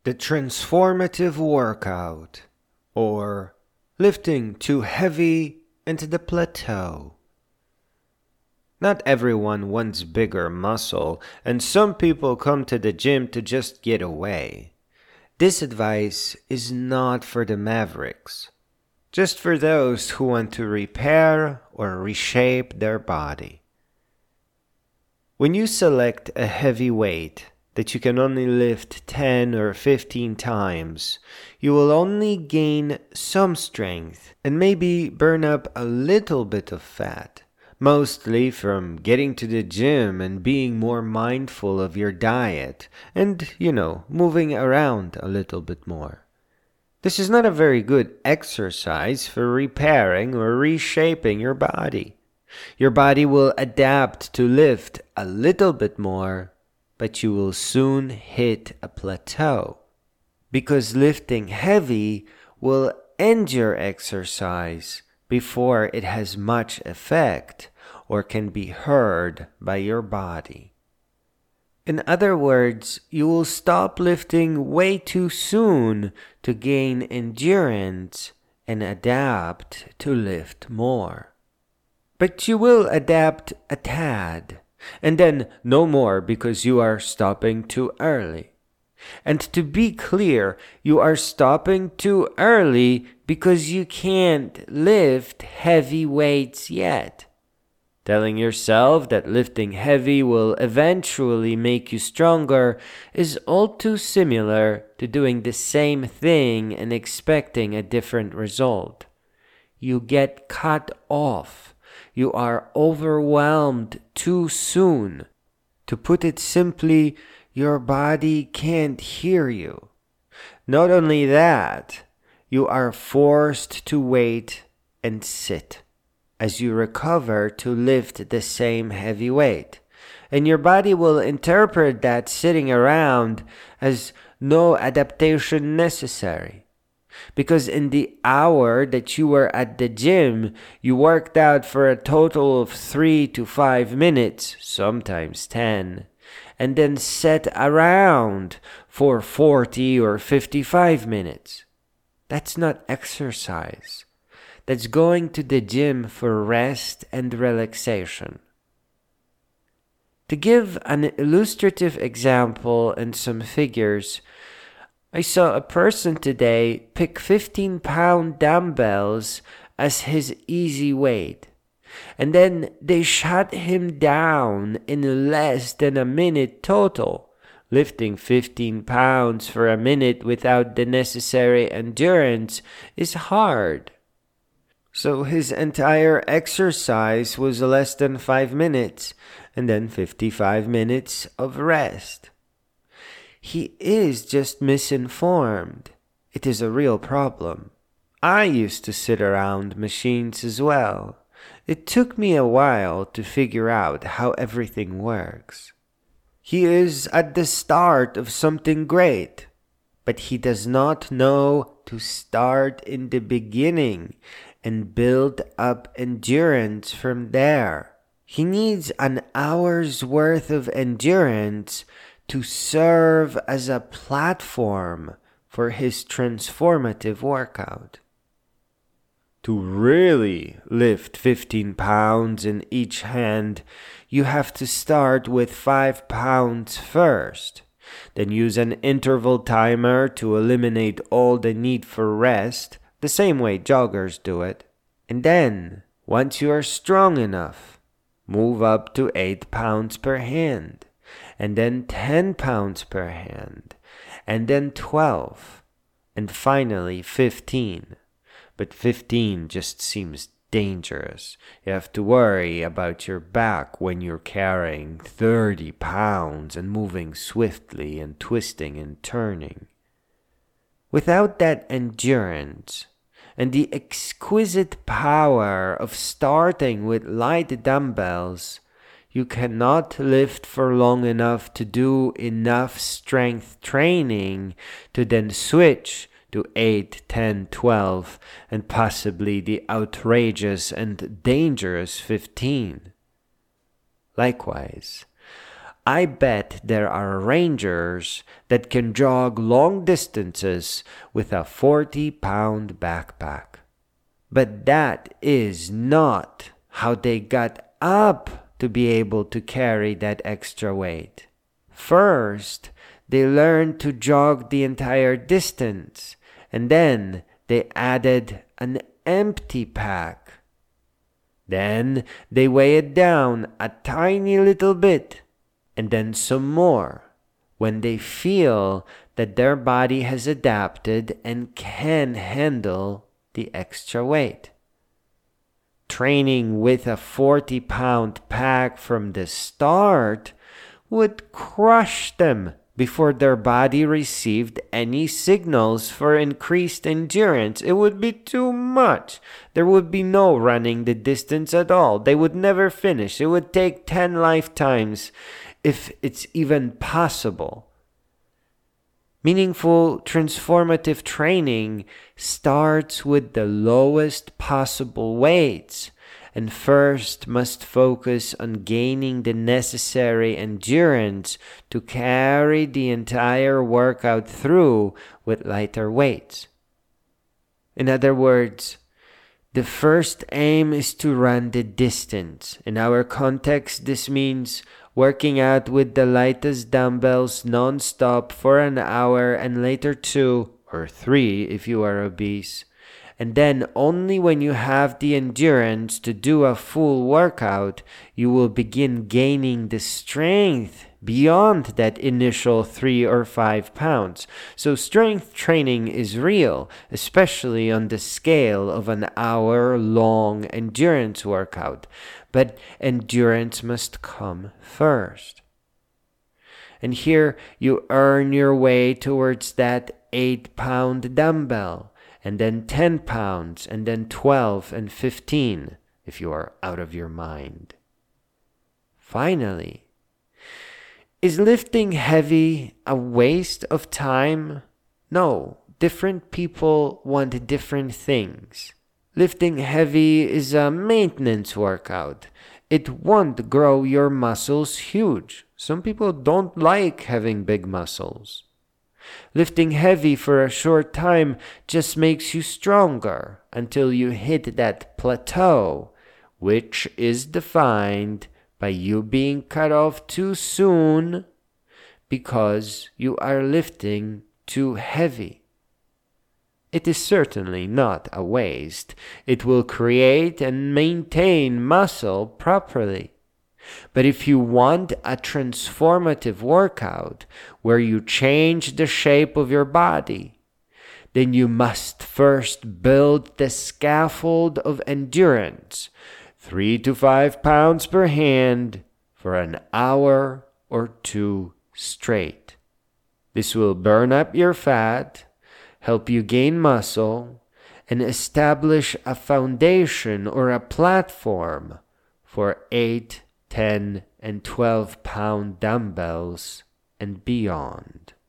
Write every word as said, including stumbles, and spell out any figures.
The transformative workout, or lifting too heavy into the plateau. Not everyone wants bigger muscle, and some people come to the gym to just get away. This advice is not for the mavericks, just for those who want to repair or reshape their body. When you select a heavy weight that you can only lift ten or fifteen times, you will only gain some strength and maybe burn up a little bit of fat, mostly from getting to the gym and being more mindful of your diet and, you know, moving around a little bit more. This is not a very good exercise for repairing or reshaping your body. Your body will adapt to lift a little bit more, but you will soon hit a plateau, because lifting heavy will end your exercise before it has much effect or can be heard by your body. In other words, you will stop lifting way too soon to gain endurance and adapt to lift more. But you will adapt a tad, and then no more because you are stopping too early. And to be clear, you are stopping too early because you can't lift heavy weights yet. Telling yourself that lifting heavy will eventually make you stronger is all too similar to doing the same thing and expecting a different result. You get cut off. You are overwhelmed too soon. To put it simply, your body can't hear you. Not only that, you are forced to wait and sit as you recover to lift the same heavy weight. And your body will interpret that sitting around as no adaptation necessary. Because in the hour that you were at the gym, you worked out for a total of three to five minutes, sometimes ten, and then sat around for forty or fifty-five minutes. That's not exercise. That's going to the gym for rest and relaxation. To give an illustrative example and some figures, I saw a person today pick fifteen pound dumbbells as his easy weight. And then they shut him down in less than a minute total. Lifting fifteen pounds for a minute without the necessary endurance is hard. So his entire exercise was less than five minutes and then fifty-five minutes of rest. He is just misinformed. It is a real problem. I used to sit around machines as well. It took me a while to figure out how everything works. He is at the start of something great, but he does not know to start in the beginning and build up endurance from there. He needs an hour's worth of endurance to serve as a platform for his transformative workout. To really lift fifteen pounds in each hand, you have to start with five pounds first, then use an interval timer to eliminate all the need for rest, the same way joggers do it. And then, once you are strong enough, move up to eight pounds per hand, and then ten pounds per hand, and then twelve, and finally fifteen. But fifteen just seems dangerous. You have to worry about your back when you're carrying thirty pounds and moving swiftly and twisting and turning. Without that endurance and the exquisite power of starting with light dumbbells, you cannot lift for long enough to do enough strength training to then switch to eight, ten, twelve, and possibly the outrageous and dangerous fifteen. Likewise, I bet there are rangers that can jog long distances with a forty pound backpack. But that is not how they got up to be able to carry that extra weight. First, they learned to jog the entire distance, and then they added an empty pack. Then they weigh it down a tiny little bit, and then some more, when they feel that their body has adapted and can handle the extra weight. Training with a forty pound pack from the start would crush them before their body received any signals for increased endurance. It would be too much. There would be no running the distance at all. They would never finish. It would take ten lifetimes, if it's even possible. Meaningful transformative training starts with the lowest possible weights, and first must focus on gaining the necessary endurance to carry the entire workout through with lighter weights. In other words, the first aim is to run the distance. In our context, this means working out with the lightest dumbbells non-stop for an hour and later two or three if you are obese. And then only when you have the endurance to do a full workout, you will begin gaining the strength beyond that initial three or five pounds. So strength training is real, especially on the scale of an hour-long endurance workout. But endurance must come first. And here you earn your way towards that eight pound dumbbell, and then ten pounds, and then twelve and fifteen if you are out of your mind. Finally, is lifting heavy a waste of time? No, different people want different things. Lifting heavy is a maintenance workout. It won't grow your muscles huge. Some people don't like having big muscles. Lifting heavy for a short time just makes you stronger until you hit that plateau, which is defined by you being cut off too soon because you are lifting too heavy. It is certainly not a waste. It will create and maintain muscle properly. But if you want a transformative workout where you change the shape of your body, then you must first build the scaffold of endurance, three to five pounds per hand for an hour or two straight. This will burn up your fat, help you gain muscle, and establish a foundation or a platform for eight, ten, and twelve pound dumbbells and beyond.